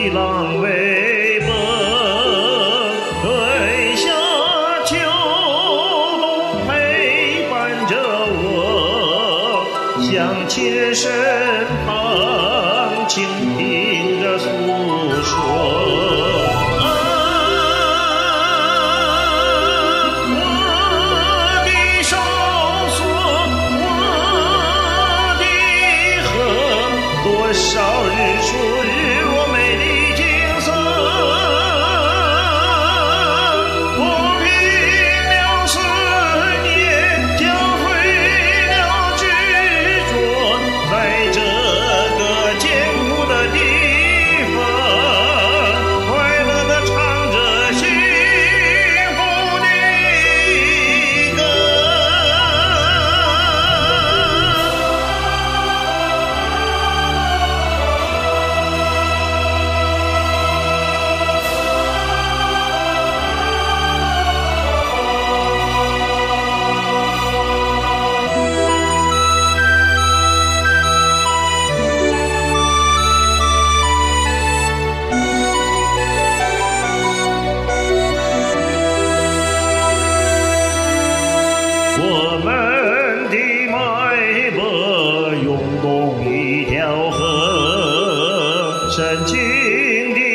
西浪微波，春夏秋冬陪伴着我，向亲身旁倾听着诉说。多少日出日落美丽景色，抚平了思念，教会了执着，在这个艰苦的地方，快乐地唱着幸福的歌。我们的脉搏涌动一条河，深情的